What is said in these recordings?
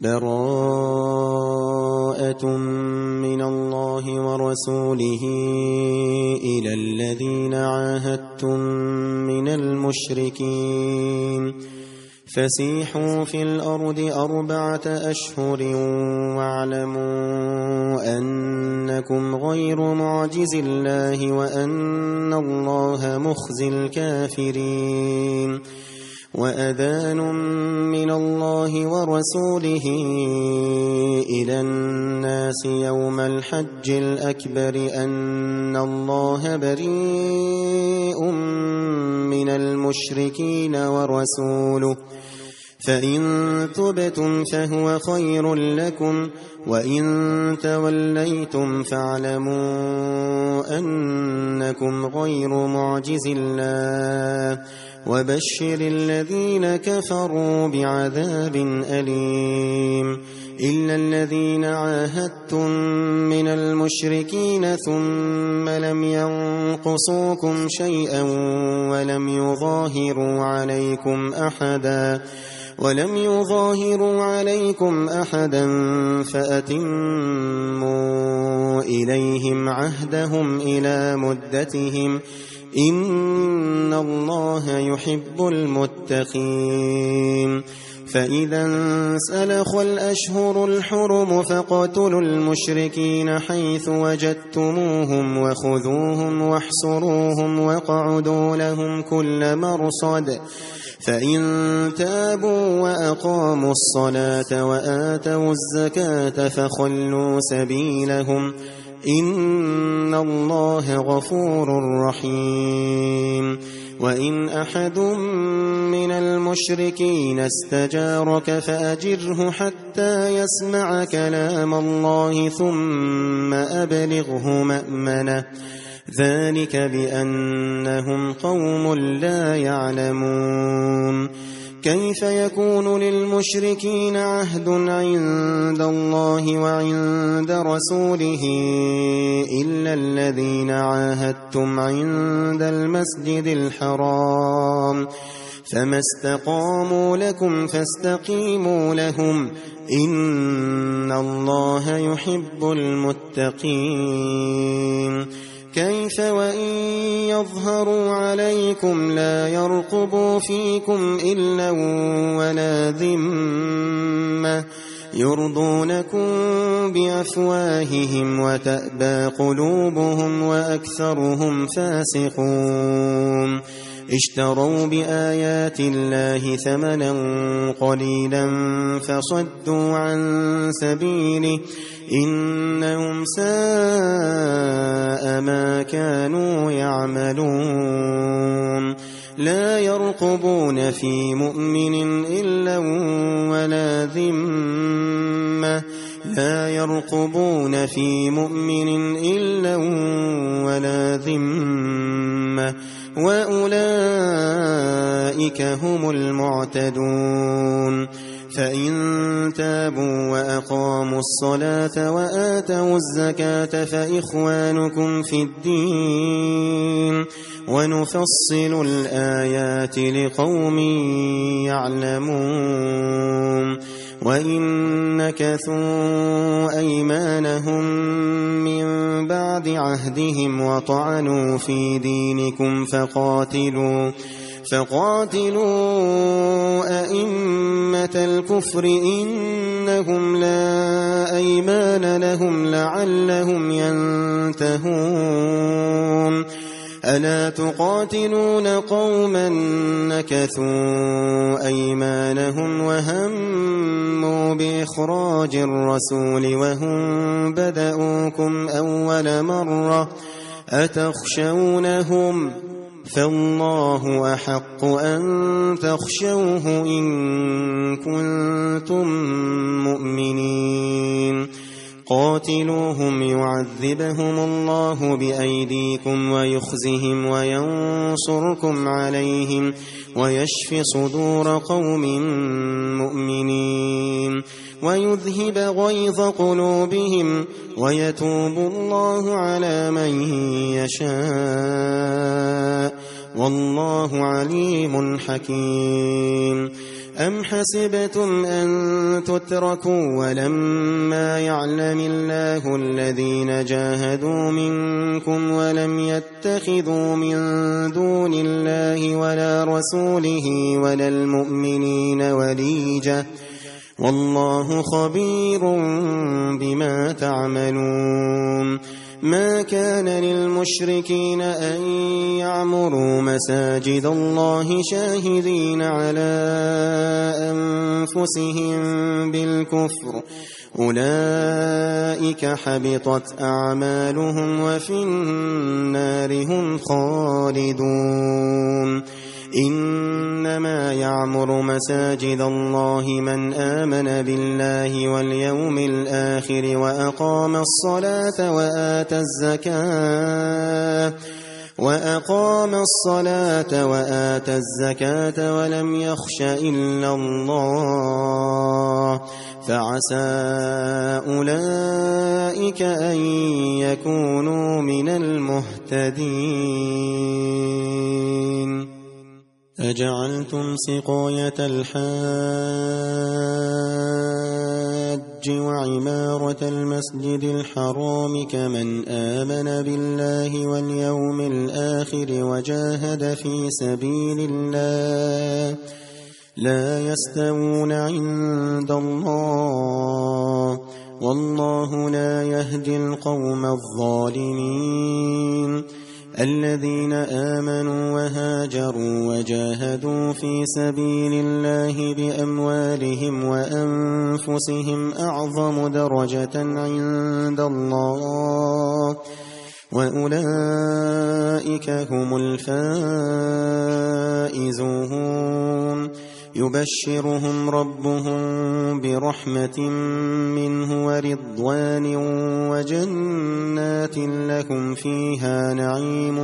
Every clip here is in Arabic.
براءة من الله ورسوله إلى الذين عاهدتم من المشركين فسيحوا في الأرض 4 أشهر واعلموا أنكم غير معجز الله وأن الله مخزي الكافرين وأذان من الله ورسوله إلى الناس يوم الحج الأكبر أن الله بريء من المشركين ورسوله فإن تبتم فهو خير لكم وإن توليتم فاعلموا أنكم غير معجز الله وبشر الذين كفروا بعذاب أليم إلا الذين عاهدتم من المشركين ثم لم ينقصوكم شيئا ولم يظاهروا عليكم أحدا فأتموا إليهم عهدهم إلى مدتهم إن الله يحب المتقين فإذا انسلخ الأشهر الحرم فاقتلوا المشركين حيث وجدتموهم وخذوهم واحصروهم واقعدوا لهم كل مرصد فإن تابوا وأقاموا الصلاة وآتوا الزكاة فخلوا سبيلهم إن الله غفور رحيم وإن أحد من المشركين استجارك فأجره حتى يسمع كلام الله ثم أبلغه مأمنه ذلك بأنهم قوم لا يعلمون كيف يكون للمشركين عهد عند الله وعند رسوله إلا الذين عاهدتم عند المسجد الحرام فما استقاموا لكم فاستقيموا لهم إن الله يحب المتقين كيف وإن يظهروا عليكم لا يرقبوا فيكم إلا ولا ذمة يرضونكم بأفواههم وتأبى قلوبهم وأكثرهم فاسقون اشتروا بآيات الله ثمنا قليلا فصدوا عن سبيله إنهم ساء ما كانوا يعملون لا يرقبون في مؤمن إلا ولا ذمة وأولئك هم المعتدون فإن تابوا وأقاموا الصلاة وآتوا الزكاة فإخوانكم في الدين ونفصل الآيات لقوم يعلمون وإن نكثوا أيمانهم من بعد عهدهم وطعنوا في دينكم فقاتلوا أئمة الكفر إنهم لا أيمان لهم لعلهم ينتهون ألا تقاتلون قوما نكثوا أيمانهم وهموا بإخراج الرسول وهم بدؤوكم أول مرة أتخشونهم فالله أحق أن تخشوه إن كنتم مؤمنين قاتلوهم يعذبهم الله بأيديكم ويخزهم وينصركم عليهم ويشف صدور قوم مؤمنين ويذهب غيظ قلوبهم ويتوب الله على من يشاء والله عليم حكيم أم حسبتم أن تتركوا ولما يعلم الله الذين جاهدوا منكم ولم يتخذوا من دون الله ولا رسوله ولا المؤمنين وليجة والله خبير بما تعملون ما كان للمشركين أن يعمروا مساجد الله شاهدين على أنفسهم بالكفر أولئك حبطت أعمالهم وفي النار هم خالدون إنما يعمر مساجد الله من آمن بالله واليوم الآخر وأقام الصلاة وآتى الزكاة ولم يخش إلا الله فعسى أولئك أن يكونوا من المهتدين أجعلتم سقاية الحاج وعمارة المسجد الحرام كمن آمن بالله واليوم الآخر وجاهد في سبيل الله لا يستوون عند الله والله لا يهدي القوم الظالمين الذين آمنوا وهاجروا وجاهدوا في سبيل الله بأموالهم وأنفسهم أعظم درجة عند الله وأولئك هم الفائزون يبشرهم ربهم برحمة منه ورضوان وجنات لهم فيها نعيم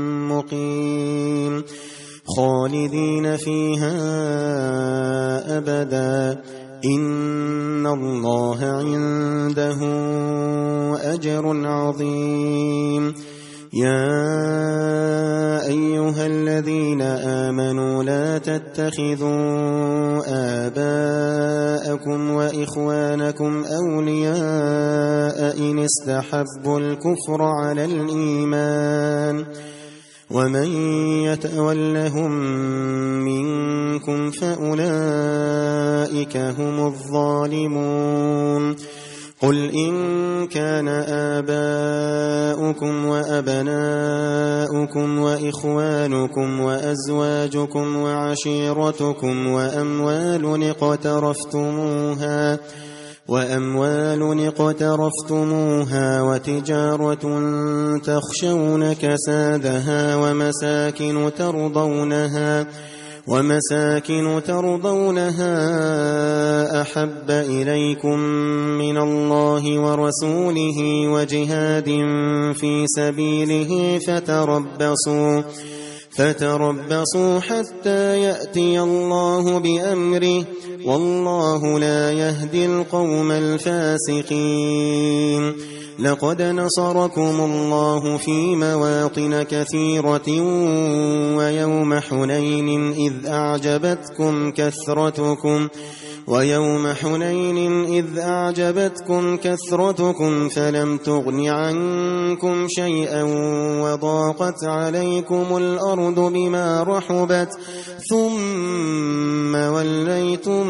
مقيم خالدين فيها أبدا إن الله عنده أجر عظيم يا أيها الذين آمنوا لا تتخذوا آباءكم وإخوانكم أولياء إن استحبوا الكفر على الإيمان ومن يتولهم منكم فأولئك هم الظالمون قل إن كان آباؤكم وأبناؤكم وإخوانكم وأزواجكم وعشيرتكم وأموال اقترفتموها وتجارة تخشون كسادها ومساكن ترضونها أحب إليكم من الله ورسوله وجهاد في سبيله فتربصوا حتى يأتي الله بأمره والله لا يهدي القوم الفاسقين لقد نصركم الله في مواطن كثيرة ويوم حنين إذ أعجبتكم كثرتكم فلم تغن عنكم شيئا وضاقت عليكم الأرض بما رحبت ثم وليتم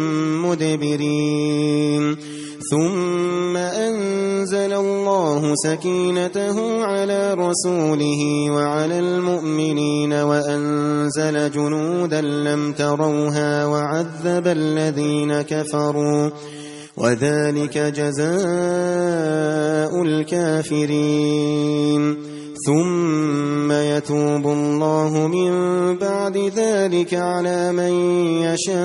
مدبرين ثم أنزل الله سكينته على رسوله وعلى المؤمنين وأنزل جنودا لم تروها وعذب الذين كفروا وذلك جزاء الكافرين ثم يتوب الله من بعد ذلك على من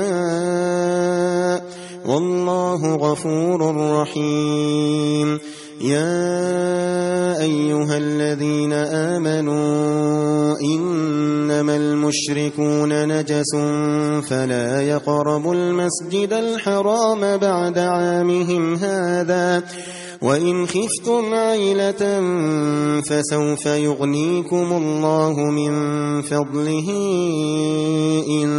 يشاء والله غفور رحيم يا أيها الذين آمنوا إنما المشركون نجس فلا يقربوا المسجد الحرام بعد عامهم هذا وإن خفتم عيلة فسوف يغنيكم الله من فضله إن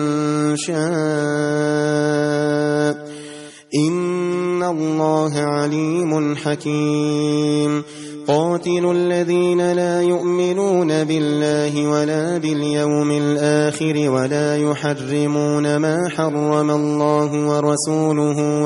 شاء إن الله عليم حكيم قاتلوا الذين لا يؤمنون بالله ولا باليوم الآخر ولا يحرمون ما حرم الله ورسوله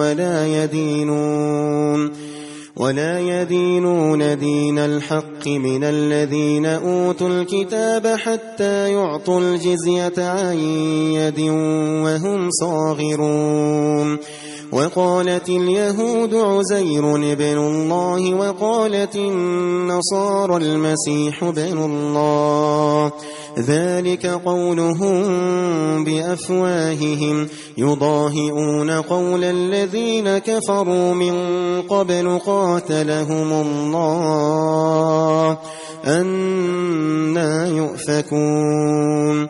ولا يدينون دين الحق من الذين أوتوا الكتاب حتى يعطوا الجزية عن يد وهم صاغرون وقالت اليهود عزير ابن الله وقالت النصارى المسيح ابن الله ذلك قولهم بأفواههم يضاهئون قول الذين كفروا من قبل قاتلهم الله أنى يؤفكون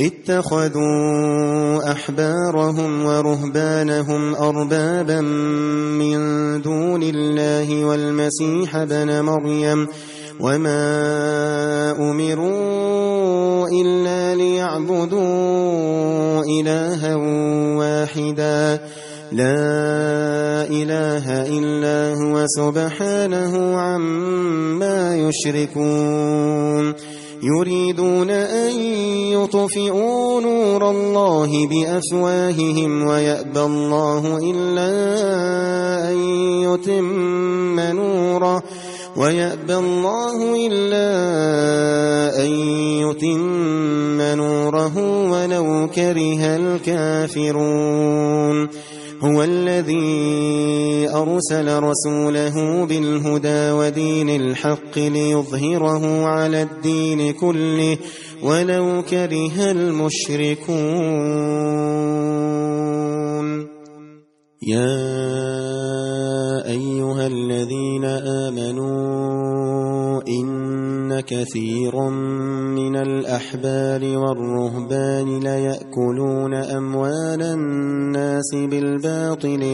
اتخذوا أحبارهم ورهبانهم أربابا من دون الله والمسيح ابن مريم وما أمروا إلا ليعبدوا إلها واحدا لا إله إلا هو سبحانه عما يشركون يريدون أن يطفئوا نور الله بأفواههم ويأبى الله إلا أن يتم نوره ولو كره الكافرون هو الذي أرسل رسوله بالهدى ودين الحق ليظهره على الدين كله ولو كره المشركون يا أيها الذين آمنوا إن كثيرا من الأحبار والرهبان ليأكلون أموال الناس بالباطل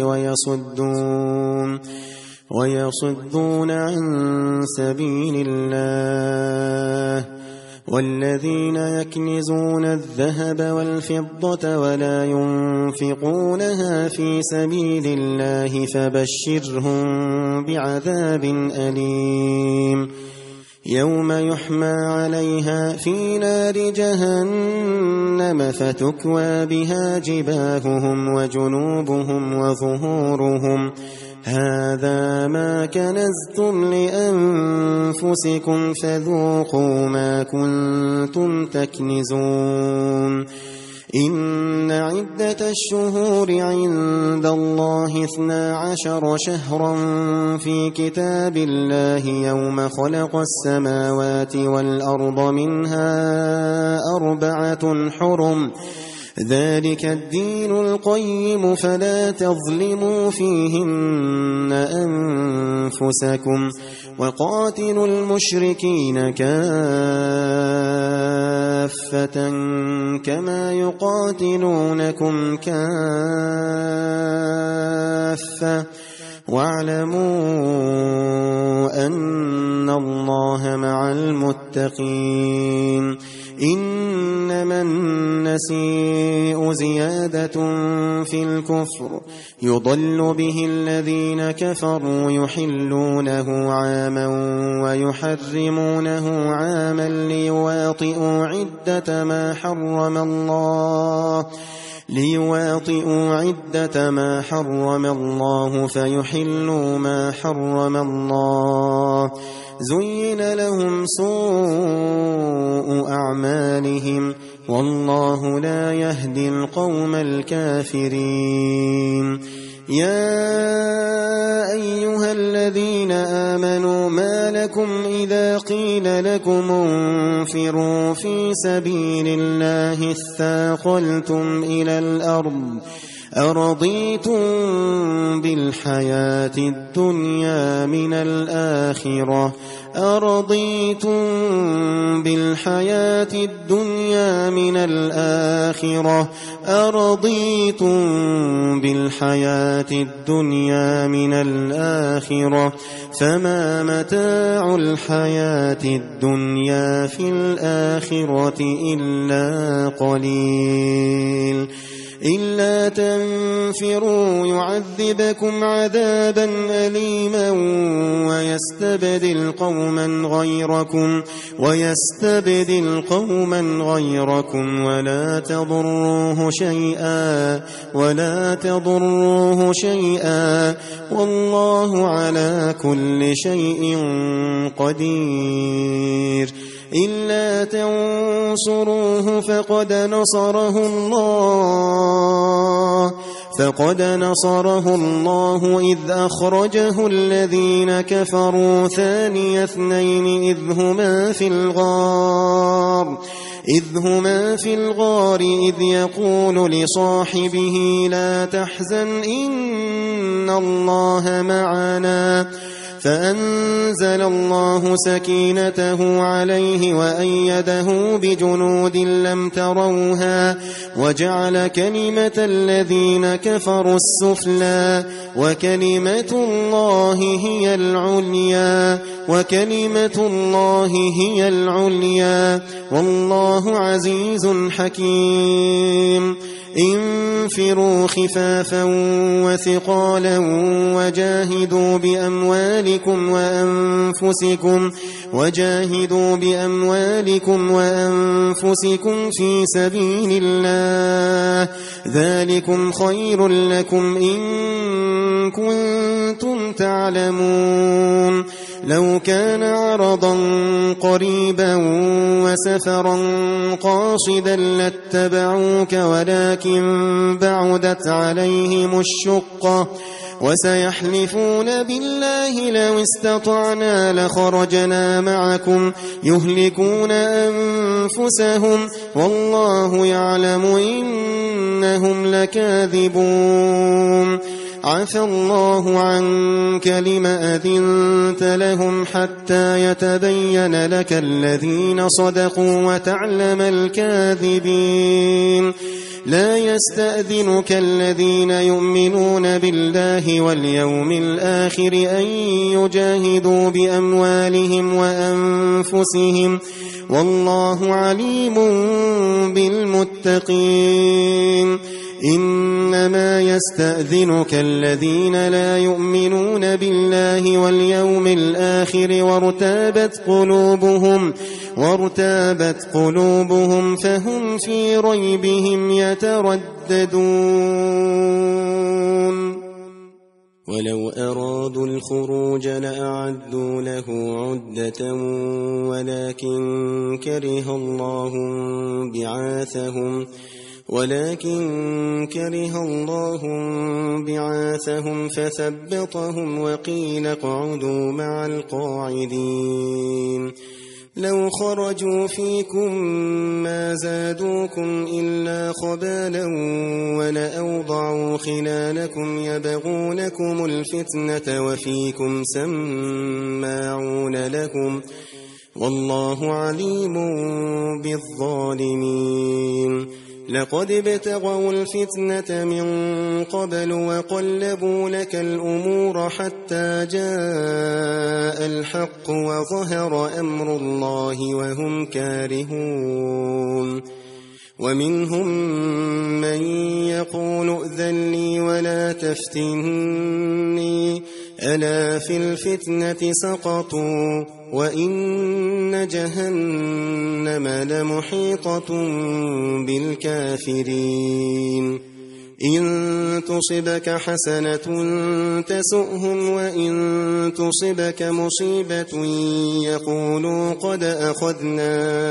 ويصدون عن سبيل الله والذين يكنزون الذهب والفضة ولا ينفقونها في سبيل الله فبشرهم بعذاب أليم يوم يحمى عليها في نار جهنم فتكوى بها جباههم وجنوبهم وظهورهم هذا ما كنزتم لأنفسكم فذوقوا ما كنتم تكنزون إن عدة الشهور عند الله 12 شهرا في كتاب الله يوم خلق السماوات والأرض منها 4 حرم ذلك الدين القيم فلا تظلموا فيهن أنفسكم وقاتلوا المشركين كافة كما يقاتلونكم كافة واعلموا أن الله مع المتقين إنما النسيء زيادة في الكفر يضل به الذين كفروا يحلونه عاما ويحرمونه عاما ليواطئوا عدة ما حرم الله فيحلوا ما حرم الله زين لهم سوء أعمالهم والله لا يهدي القوم الكافرين يا أيها الذين آمنوا ما لكم إذا قيل لكم انفروا في سبيل الله اثاقلتم إلى الأرض أرضيتم بالحياة الدنيا من الآخرة أرضيتم بالحياة الدنيا من الآخرة أرضيتم بالحياة الدنيا من الآخرة فما متاع الحياة الدنيا في الآخرة إلا قليل إلا تنفروا يعذبكم عذابا أليما ويستبدل قوما غيركم ولا تضروه شيئا والله على كل شيء قدير إلا تنصروه فقد نصره الله إذ أخرجه الذين كفروا ثاني اثنين إذ هما في الغار إذ يقول لصاحبه لا تحزن إن الله معنا فأنزل الله سكينته عليه وأيده بجنود لم تروها وجعل كلمة الذين كفروا السفلى وكلمة الله هي العليا والله عزيز حكيم انفروا خفافا وثقالا وجاهدوا بأموالكم وأنفسكم في سبيل الله ذلكم خير لكم إن كنتم تعلمون لو كان عرضا قريبا وسفرا قاصدا لاتبعوك ولكن بعدت عليهم الشقة وسيحلفون بالله لو استطعنا لخرجنا معكم يهلكون أنفسهم والله يعلم إنهم لكاذبون عفى الله عنك لم أذنت لهم حتى يتبين لك الذين صدقوا وتعلم الكاذبين لا يستأذنك الذين يؤمنون بالله واليوم الآخر أن يجاهدوا بأموالهم وأنفسهم والله عليم بالمتقين إنما يستأذنك الذين لا يؤمنون بالله واليوم الآخر وارتابت قلوبهم فهم في ريبهم يترددون ولو أرادوا الخروج لأعدوا له عدة ولكن كره الله بعاثهم فثبطهم وقيل اقعدوا مع القاعدين لو خرجوا فيكم ما زادوكم إلا خبالا ولأوضعوا خلالكم يبغونكم الفتنة وفيكم سماعون لكم والله عليم بالظالمين لقد ابتغوا الفتنة من قبل وقلبوا لك الأمور حتى جاء الحق وظهر أمر الله وهم كارهون ومنهم من يقول ائذن لي ولا تفتني ألا في الفتنة سقطوا وإن جهنم لمحيطة بالكافرين إن تصبك حسنة تسؤهم وإن تصبك مصيبة يقولوا قد أخذنا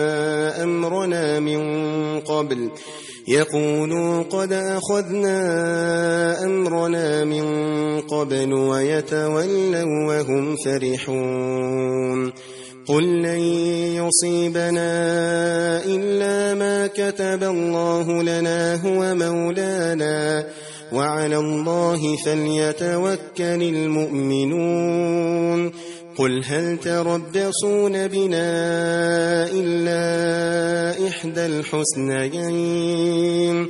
أمرنا من قبل ويتولوا وهم فرحون قل لن يصيبنا إلا ما كتب الله لنا هو مولانا وعلى الله فليتوكل المؤمنون قل هل تربصون بنا إلا إحدى الحسنيين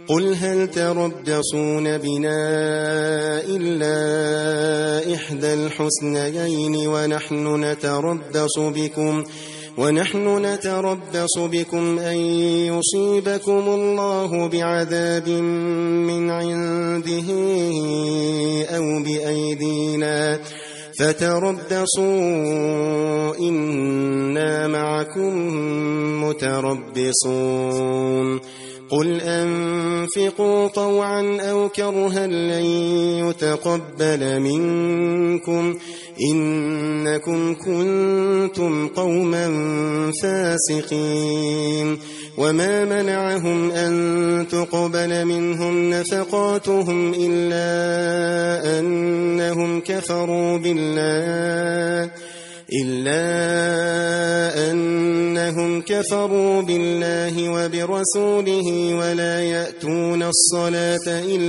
ونحن نتربص بكم أن يصيبكم الله بعذاب من عنده أو بأيدينا فتربصوا إنا معكم متربصون قل أنفقوا طوعا أو كرها لن يتقبل منكم إنكم كنتم قوما فاسقين وما منعهم أن تقبل منهم نفقاتهم إلا أنهم كفروا بالله وبرسوله ولا يأتون الصلاة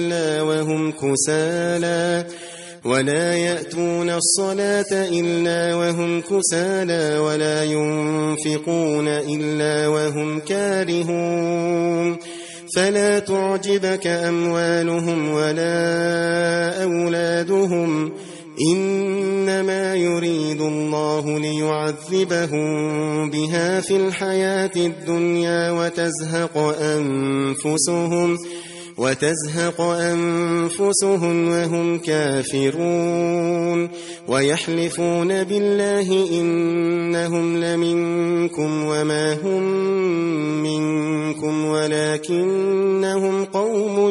إلا وهم كسالى ولا ينفقون إلا وهم كارهون فلا تعجبك أموالهم ولا أولادهم إنما يريد الله ليعذبهم بها في الحياة الدنيا وتزهق أنفسهم وهم كافرون ويحلفون بالله إنهم لمنكم وما هم منكم ولكنهم قوم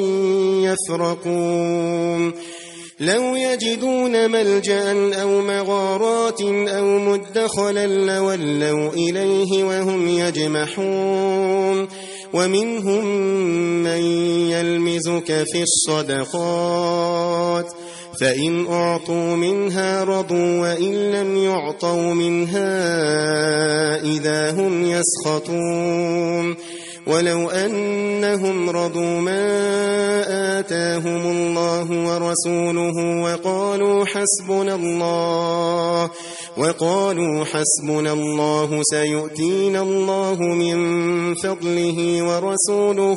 يفرقون لو يجدون ملجأ أو مغارات أو مدخلا لولوا إليه وهم يجمحون ومنهم من يلمزك في الصدقات فإن أعطوا منها رضوا وإن لم يعطوا منها إذا هم يسخطون ولو أنهم رضوا ما آتاهم الله ورسوله وقالوا حسبنا الله سيؤتينا الله من فضله ورسوله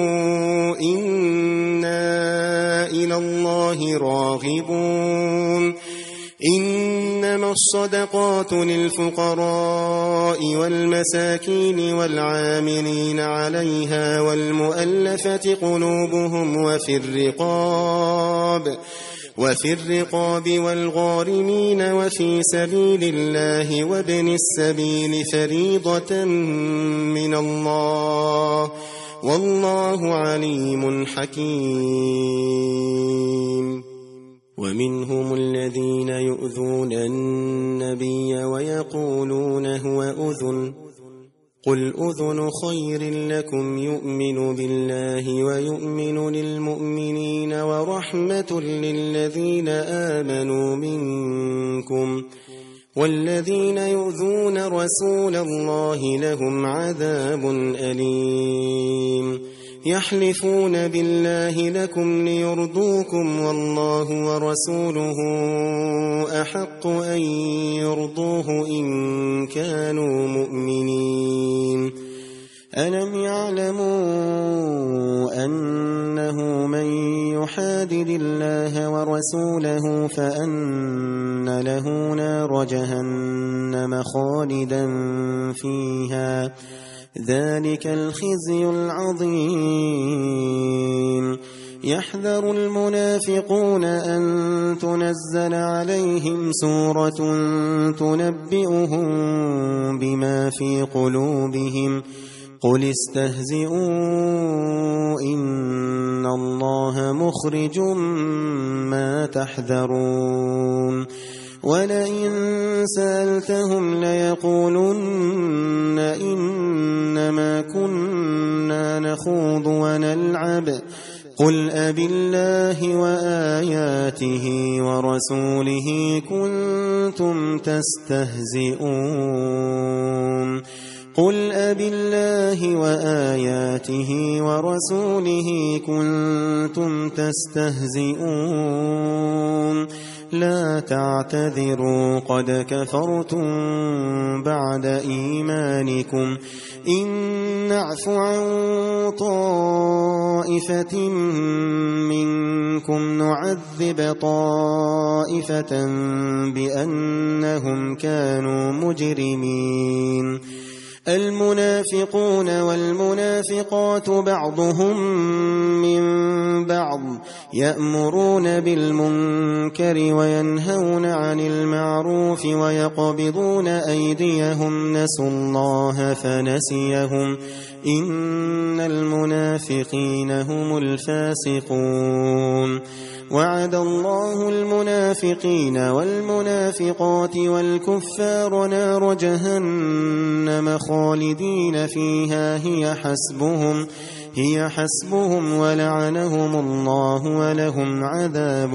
إنا إلى الله راغبون إنما الصدقات للفقراء والمساكين والعاملين عليها والمؤلفة قلوبهم وفي الرقاب والغارمين وفي سبيل الله وابن السبيل فريضة من الله والله عليم حكيم ومنهم الذين يؤذون النبي ويقولون هو أذن قل أذن خير لكم يؤمن بالله ويؤمن للمؤمنين ورحمة للذين آمنوا منكم والذين يؤذون رسول الله لهم عذاب أليم يحلفون بالله لكم ليرضوكم والله ورسوله أحق أن يرضوه إن كانوا مؤمنين ألم يعلموا أنه من يحادد الله ورسوله فأن له نار جهنم خالدا فيها ذلك الخزي العظيم يحذر المنافقون أن تنزل عليهم سورة تنبئهم بما في قلوبهم قل استهزئوا إن الله مخرج ما تحذرون ولئن سألتهم ليقولن إنما كنا نخوض ونلعب قل أبالله وآياته ورسوله كنتم تستهزئون قل أبالله وآياته ورسوله كنتم تستهزئون لا تعتذروا قد كفرتم بعد إيمانكم إن نعف عن طائفة منكم نعذب طائفة بأنهم كانوا مجرمين المنافقون والمنافقات بعضهم من بعض يأمرون بالمنكر وينهون عن المعروف ويقبضون أيديهم نسوا الله فنسيهم إن المنافقين هم الفاسقون وعد الله المنافقين والمنافقات والكفار نار جهنم خالدين فيها هي حسبهم ولعنهم الله ولهم عذاب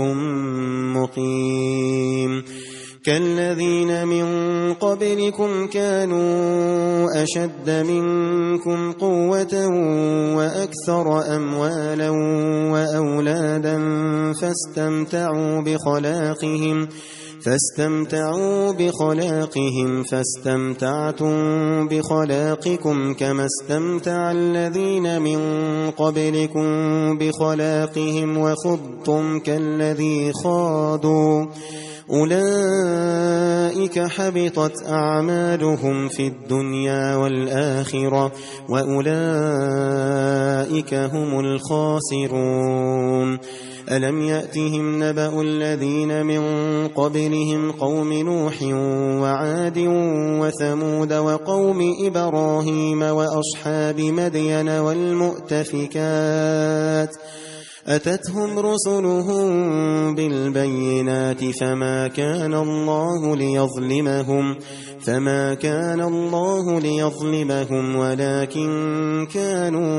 مقيم كالذين من قبلكم كانوا أشد منكم قوة وأكثر أموالا وأولادا فاستمتعوا بخلاقهم فاستمتعتم بخلاقكم كما استمتع الذين من قبلكم بخلاقهم وخضتم كالذي خاضوا أولئك حبطت أعمالهم في الدنيا والآخرة وأولئك هم الخاسرون ألم يأتهم نبأ الذين من قبلهم قوم نوح وعاد وثمود وقوم إبراهيم وأصحاب مدين والمؤتفكات أتتهم رسلهم بالبينات فما كان الله ليظلمهم ولكن كانوا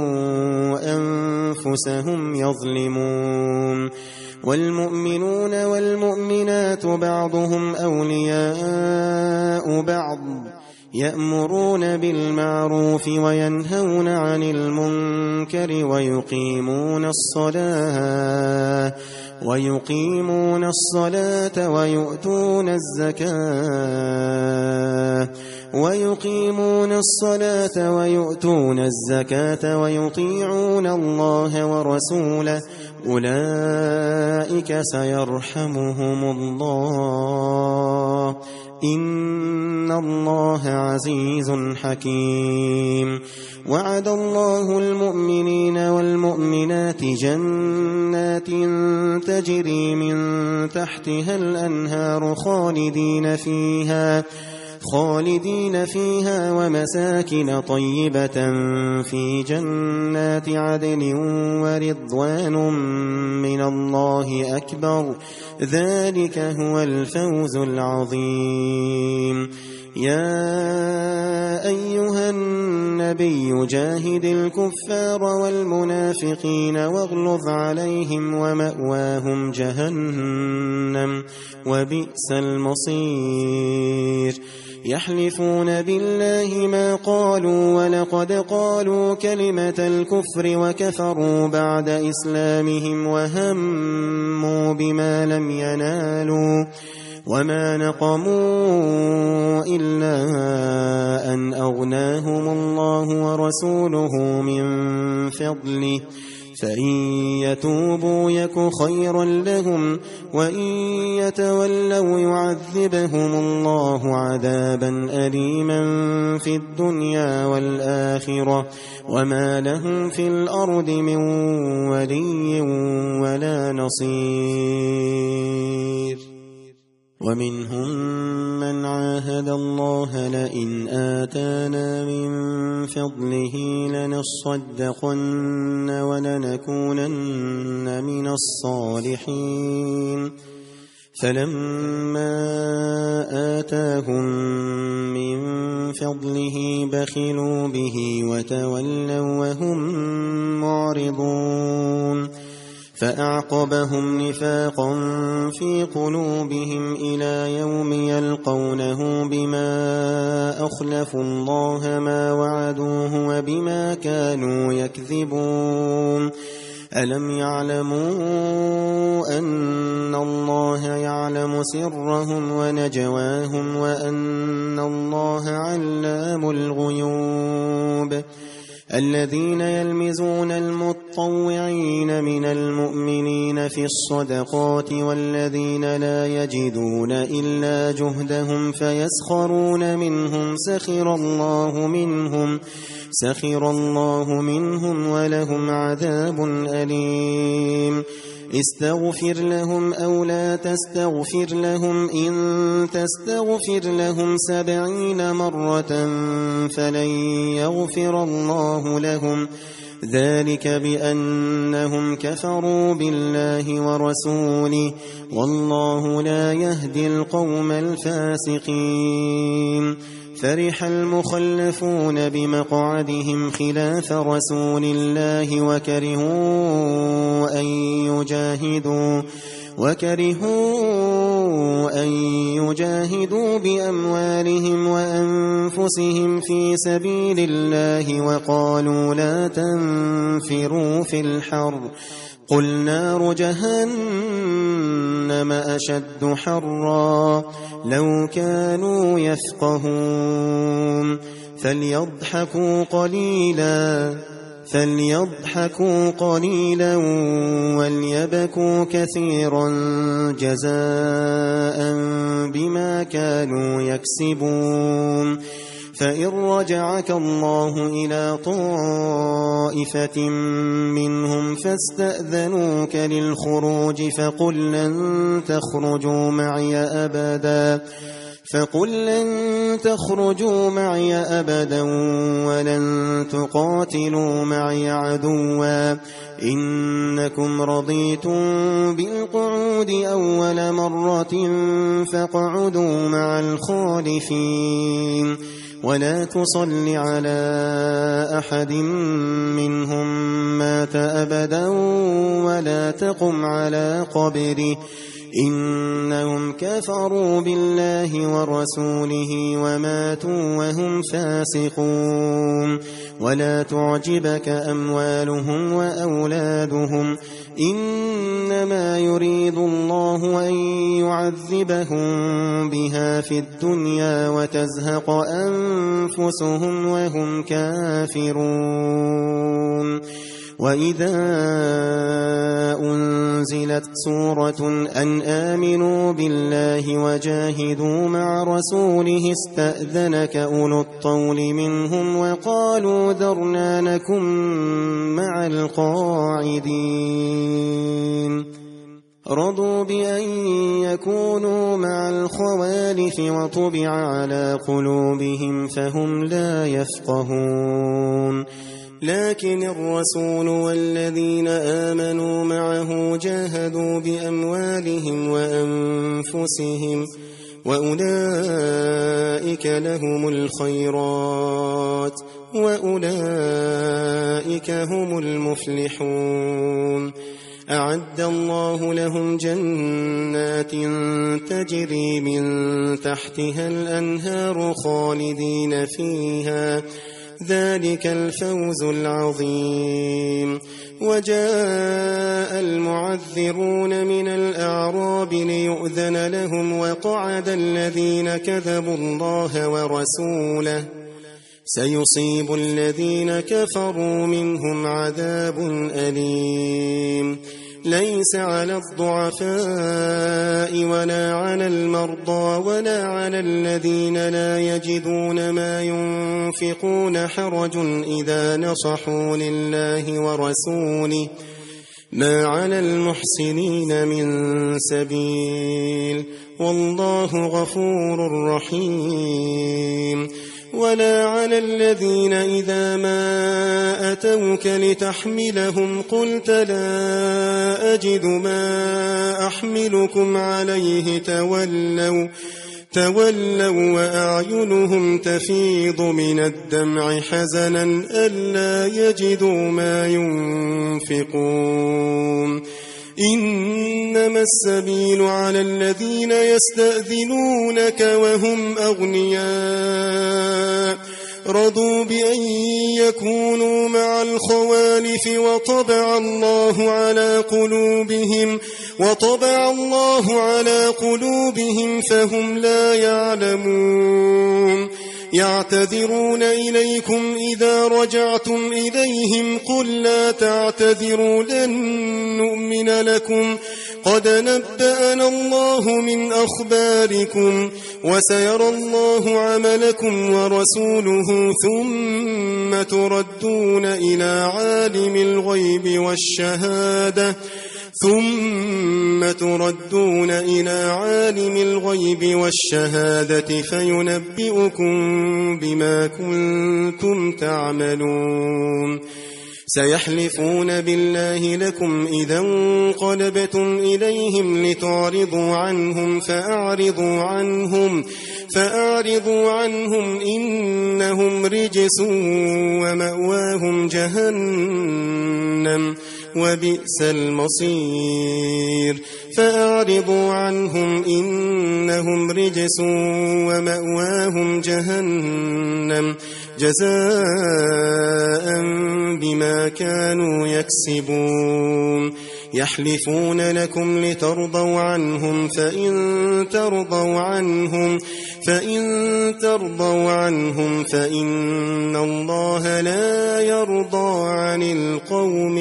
أنفسهم يظلمون والمؤمنون والمؤمنات بعضهم أولياء بعض يأمرون بالمعروف وينهون عن المنكر ويقيمون الصلاة ويؤتون الزكاة ويطيعون الله ورسوله أولئك سيرحمهم الله إن الله عزيز حكيم وعد الله المؤمنين والمؤمنات جنات تجري من تحتها الأنهار خالدين فيها ومساكن طيبة في جنات عدن ورضوان من الله أكبر ذلك هو الفوز العظيم يا أيها النبي جاهد الكفار والمنافقين واغلظ عليهم ومأواهم جهنم وبئس المصير يحلفون بالله ما قالوا ولقد قالوا كلمة الكفر وكفروا بعد إسلامهم وهموا بما لم ينالوا وما نقموا إلا أن أغناهم الله ورسوله من فضله فإن يتوبوا يك خيرا لهم وإن يتولوا يعذبهم الله عذابا أليما في الدنيا والآخرة وما لهم في الأرض من ولي ولا نصير ومنهم من عاهد الله لئن آتانا من فضله لنصدقن ولنكونن من الصالحين فلما آتاهم من فضله بخلوا به وتولوا وهم معرضون فأعقبهم نفاقا في قلوبهم إلى يوم يلقونه بما فأخلفوا الله ما وعدوه وبما كانوا يكذبون ألم يعلموا أن الله يعلم سرهم ونجواهم وأن الله علام الغيوب الذين يلمزون المتطوعين من المؤمنين في الصدقات والذين لا يجدون إلا جهدهم فيسخرون منهم سخر الله منهم ولهم عذاب أليم استغفر لهم أو لا تستغفر لهم إن تستغفر لهم 70 مرة فلن يغفر الله لهم ذلك بأنهم كفروا بالله ورسوله والله لا يهدي القوم الفاسقين فرح المخلفون بمقعدهم خلاف رسول الله وكرهوا أن يجاهدوا بأموالهم وأنفسهم في سبيل الله وقالوا لا تنفروا في الحر قل نار جهنم أشد حرا لو كانوا يفقهون فليضحكوا قليلا وليبكوا كثيرا جزاء بما كانوا يكسبون فإن رجعك الله إلى طائفة منهم فاستأذنوك للخروج فقل لن تخرجوا معي أبدا ولن تقاتلوا معي عدوا إنكم رضيتم بالقعود أول مرة فاقعدوا مع الخالفين ولا تصل على أحد منهم مات أبدا ولا تقم على قبره إنهم كفروا بالله ورسوله وماتوا وهم فاسقون ولا تعجبك أموالهم وأولادهم إنما يريد الله أن يعذبهم بها في الدنيا وتزهق أنفسهم وهم كافرون وإذا أنزلت سورة أن آمنوا بالله وجاهدوا مع رسوله استأذنك أولو الطول منهم وقالوا ذرنا نكن مع القاعدين رضوا بأن يكونوا مع الخوالف وطبع على قلوبهم فهم لا يفقهون لكن الرسول والذين آمنوا معه جاهدوا بأموالهم وأنفسهم وأولئك لهم الخيرات وأولئك هم المفلحون أعد الله لهم جنات تجري من تحتها الأنهار خالدين فيها ذلك الفوز العظيم وجاء المعذرون من الأعراب ليؤذن لهم وقعد الذين كذبوا الله ورسوله سيصيب الذين كفروا منهم عذاب أليم ليس على الضعفاء ولا على المرضى ولا على الذين لا يجدون ما ينفقون حرج إذا نصحوا لله ورسوله ما على المحسنين من سبيل والله غفور رحيم ولا على الذين إذا ما أتوك لتحملهم قلت لا أجد ما أحملكم عليه تولوا وأعينهم تفيض من الدمع حزنا ألا يجدوا ما ينفقون إنما السبيل على الذين يستأذنونك وهم أغنياء رضوا بأن يكونوا مع الخوالف وطبع الله على قلوبهم فهم لا يعلمون يعتذرون إليكم إذا رجعتم إليهم قل لا تعتذروا لن نؤمن لكم قد نبأنا الله من أخباركم وسيرى الله عملكم ورسوله ثم تردون إلى عالم الغيب والشهادة فينبئكم بما كنتم تعملون سيحلفون بالله لكم إذا انقلبتم إليهم لتعرضوا عنهم فأعرضوا عنهم إنهم رجس ومأواهم جهنم وبئس المصير فأعرضوا عنهم إنهم رجس ومأواهم جهنم جزاء بما كانوا يكسبون يحلفون لكم لترضوا عنهم فإن ترضوا عنهم فإن الله لا يرضى عن القوم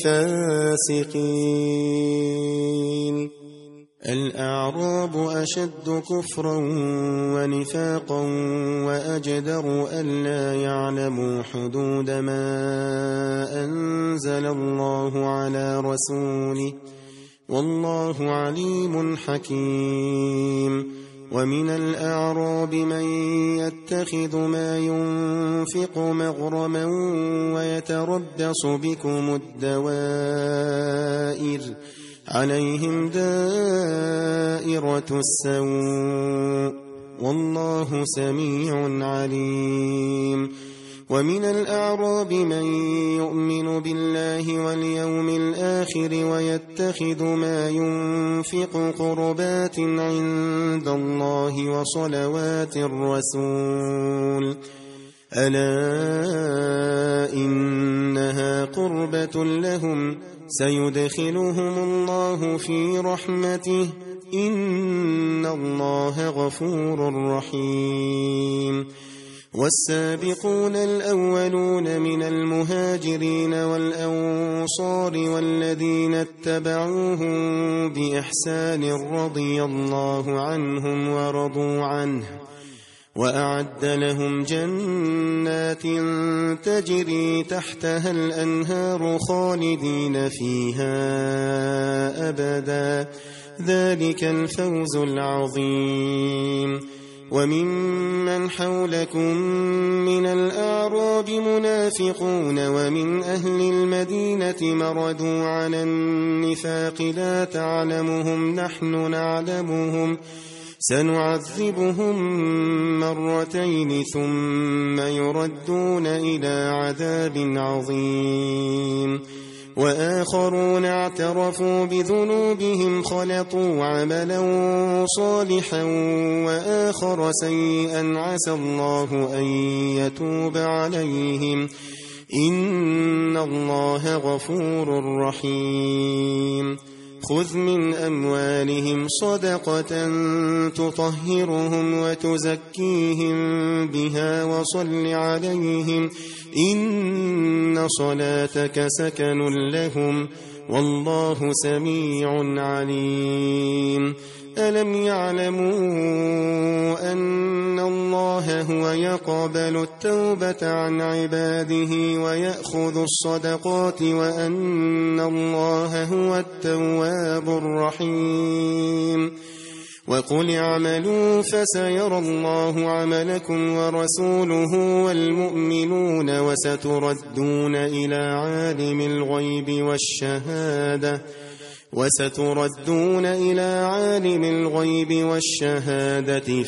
الفاسقين الأعراب أشد كفرا ونفاقا وأجدر ألا يعلموا حدود ما أنزل الله على رسوله والله عليم حكيم ومن الأعراب من يتخذ ما ينفق مغرما ويتربص بكم الدوائر عليهم دائرة السوء والله سميع عليم ومن الأعراب من يؤمن بالله واليوم الآخر ويتخذ ما ينفق قربات عند الله وصلوات الرسول ألا إنها قربة لهم سيدخلهم الله في رحمته إن الله غفور رحيم والسابقون الأولون من المهاجرين والأنصار والذين اتبعوهم بإحسان رضي الله عنهم ورضوا عنه وأعد لهم جنات تجري تحتها الأنهار خالدين فيها أبدا ذلك الفوز العظيم وممن حولكم من الأعراب منافقون ومن أهل المدينة مردوا على النفاق لا تعلمهم نحن نعلمهم سنعذبهم مرتين ثم يردون إلى عذاب عظيم وآخرون اعترفوا بذنوبهم خلطوا عملا صالحا وآخر سيئا عسى الله أن يتوب عليهم إن الله غفور رحيم خذ من أموالهم صدقة تطهرهم وتزكيهم بها وصل عليهم إن صلاتك سكن لهم والله سميع عليم ألم يعلموا أن الله هو يقبل التوبة عن عباده ويأخذ الصدقات وأن الله هو التواب الرحيم وقل اعملوا فسيرى الله عملكم ورسوله والمؤمنون وستردون إلى عالم الغيب والشهادة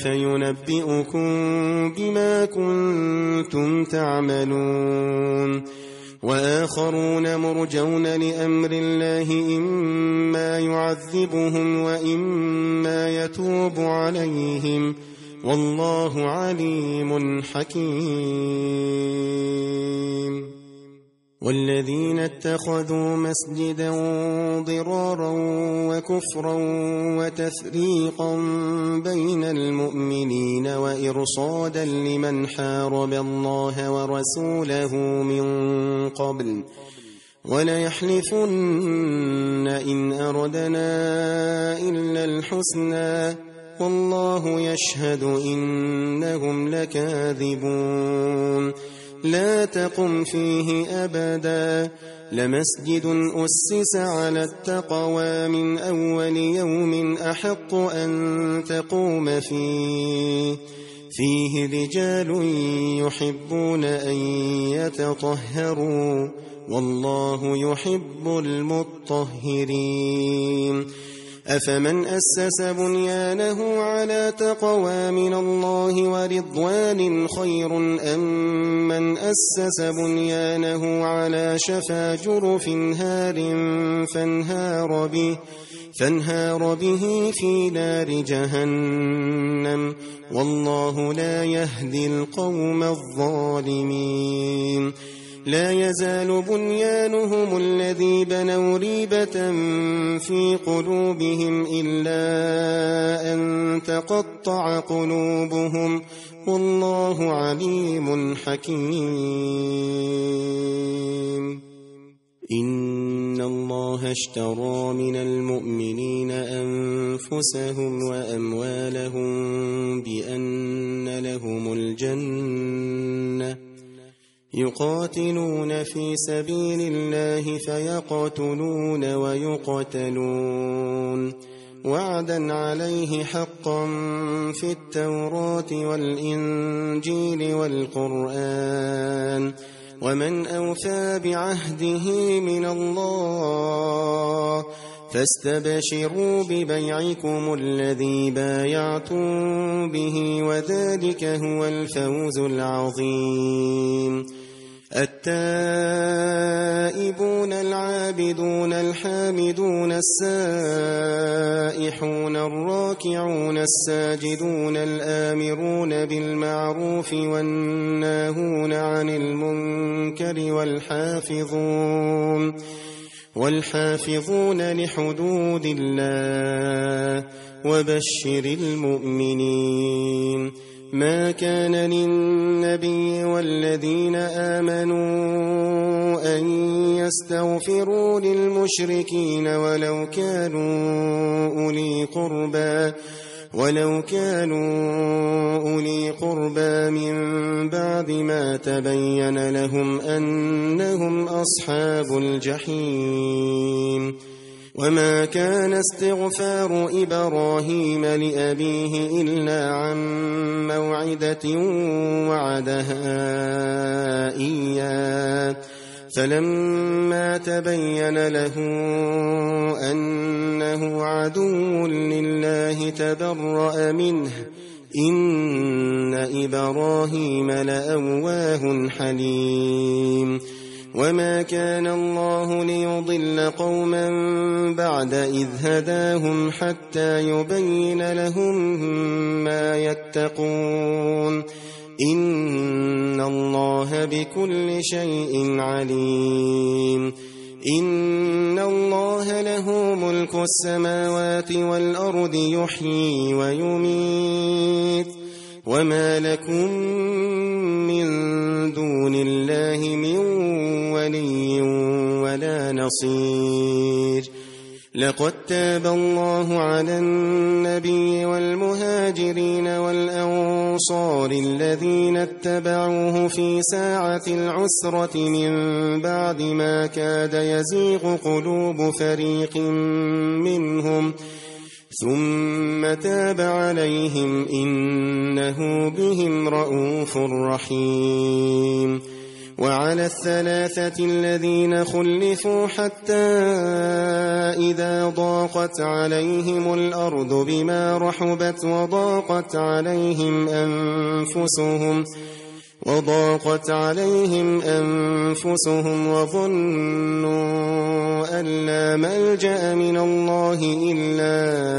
فينبئكم بما كنتم تعملون وآخرون مرجون لأمر الله إما يعذبهم وإما يتوب عليهم والله عليم حكيم. والذين اتخذوا مسجدا ضرارا وكفرا وتفريقا بين المؤمنين وإرصادا لمن حارب الله ورسوله من قبل وليحلفن إن أردنا إلا الحسنى والله يشهد إنهم لكاذبون. لا تقم فيه أبدا لمسجد أسس على التقوى من أول يوم أحق أن تقوم فيه رجال يحبون أن يتطهروا والله يحب المطهرين. أفمن أسس بنيانه على تقوى من الله ورضوان خير أم من أسس بنيانه على شفا جرف هار فانهار به في نار جهنم والله لا يهدي القوم الظالمين. لا يزال بنيانهم الذي بنوا ريبة في قلوبهم إلا أن تقطع قلوبهم والله عليم حكيم. إن الله اشترى من المؤمنين أنفسهم وأموالهم بأن لهم الجنة يقاتلون في سبيل الله فيقتلون ويقتلون وعدا عليه حقا في التوراة والإنجيل والقرآن ومن أوفى بعهده من الله فاستبشروا ببيعكم الذي بايعتم به وذلك هو الفوز العظيم. التائبون العابدون الحامدون السائحون الراكعون الساجدون الآمرون بالمعروف والناهون عن المنكر والحافظون لحدود الله وبشر المؤمنين. ما كان للنبي والذين آمنوا أن يستغفروا للمشركين ولو كانوا أولي قربى من بعد ما تبين لهم أنهم أصحاب الجحيم. وما كان استغفار إبراهيم لأبيه إلا عن موعدة وعدها إياه فلما تبين له أنه عدو لله تبرأ منه إن إبراهيم لأواه حليم. وما كان الله ليضل قوما بعد إذ هداهم حتى يبين لهم ما يتقون إن الله بكل شيء عليم. إن الله له ملك السماوات والأرض يحيي ويميت وما لكم من دون الله من ولي ولا نصير. لقد تاب الله على النبي والمهاجرين والأنصار الذين اتبعوه في ساعة العسرة من بعد ما كاد يزيغ قلوب فريق منهم ثم تاب عليهم إنه بهم رءوف رحيم. وعلى الثلاثة الذين خلفوا حتى إذا ضاقت عليهم الأرض بما رحبت وضاقت عليهم أنفسهم وضاقت عليهم أنفسهم وظنوا أن لا ملجأ من الله إلا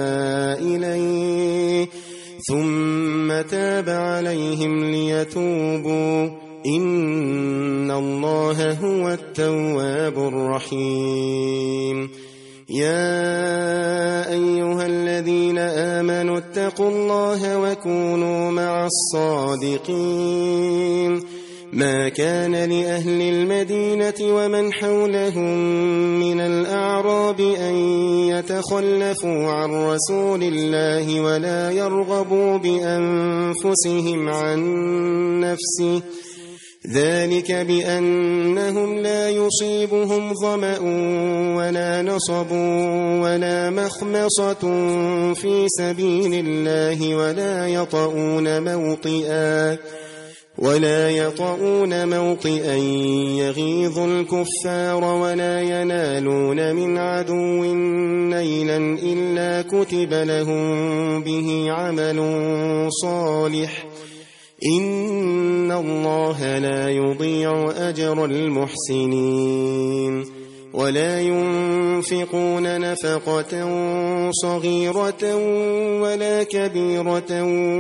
إليه ثم تاب عليهم ليتوبوا إن الله هو التواب الرحيم. يا أيها الذين آمنوا اتقوا الله وكونوا مع الصادقين. ما كان لأهل المدينة ومن حولهم من الأعراب أن يتخلفوا عن رسول الله ولا يرغبوا بأنفسهم عن نفسه، ذلك بأنهم لا يصيبهم ظمأ ولا نصب ولا مخمصة في سبيل الله ولا يطؤون موطئا يغيظ الكفار ولا ينالون من عدو نيلا إلا كتب لهم به عمل صالح إن الله لا يضيع أجر المحسنين. ولا ينفقون نفقة صغيرة ولا كبيرة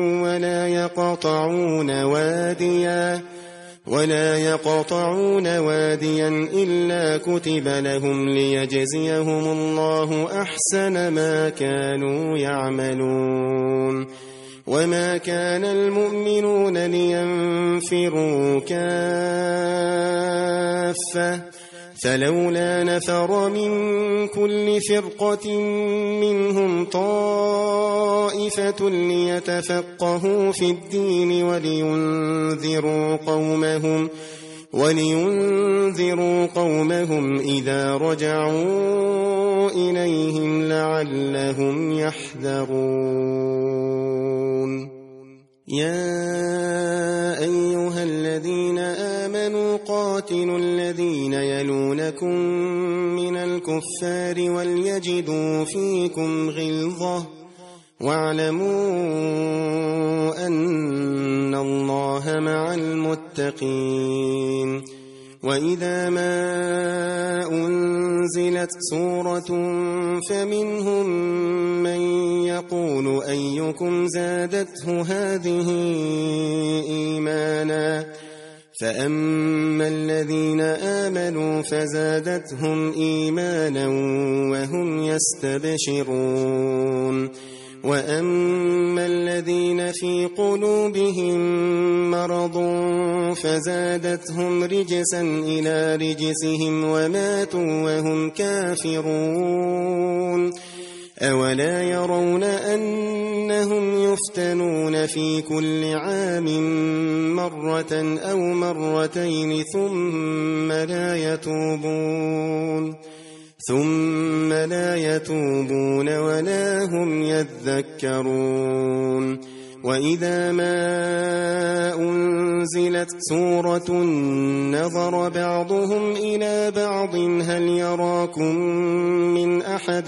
ولا يقطعون واديا إلا كتب لهم ليجزيهم الله أحسن ما كانوا يعملون. وما كان المؤمنون لينفروا كافة فلولا نفر من كل فرقة منهم طائفة ليتفقهوا في الدين ولينذروا قومهم إذا رجعوا إليهم لعلهم يحذرون. يا أيها الذين آمنوا قاتلوا الذين يلونكم من الكفار وليجدوا فيكم غلظة واعلموا أن الله مع المتقين. وإذا ما أنزلت سورة فمنهم من يقول أيكم زادته هذه إيمانا فأما الذين آمنوا فزادتهم إيمانا وهم يستبشرون. وأما الذين في قلوبهم مرض فزادتهم رجسا إلى رجسهم وماتوا وهم كافرون. أولا يرون أنهم يفتنون في كل عام مرة أو مرتين ثم لا يتوبون ولا هم يذكرون. وإذا ما أنزلت سورة نظر بعضهم إلى بعض هل يراكم من أحد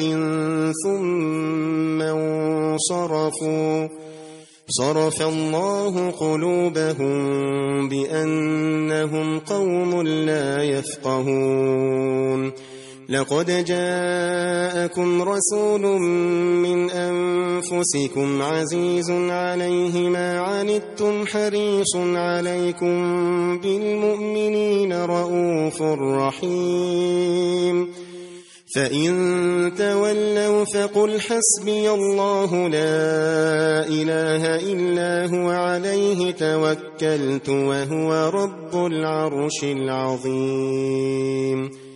ثم انصرفوا صرف الله قلوبهم بأنهم قوم لا يفقهون. لقد جاءكم رسول من أنفسكم عزيز عليه ما عنتم حريص عليكم بالمؤمنين رؤوف رحيم. فإن تولوا فقل حسبي الله لا إله إلا هو عليه توكلت وهو رب العرش العظيم.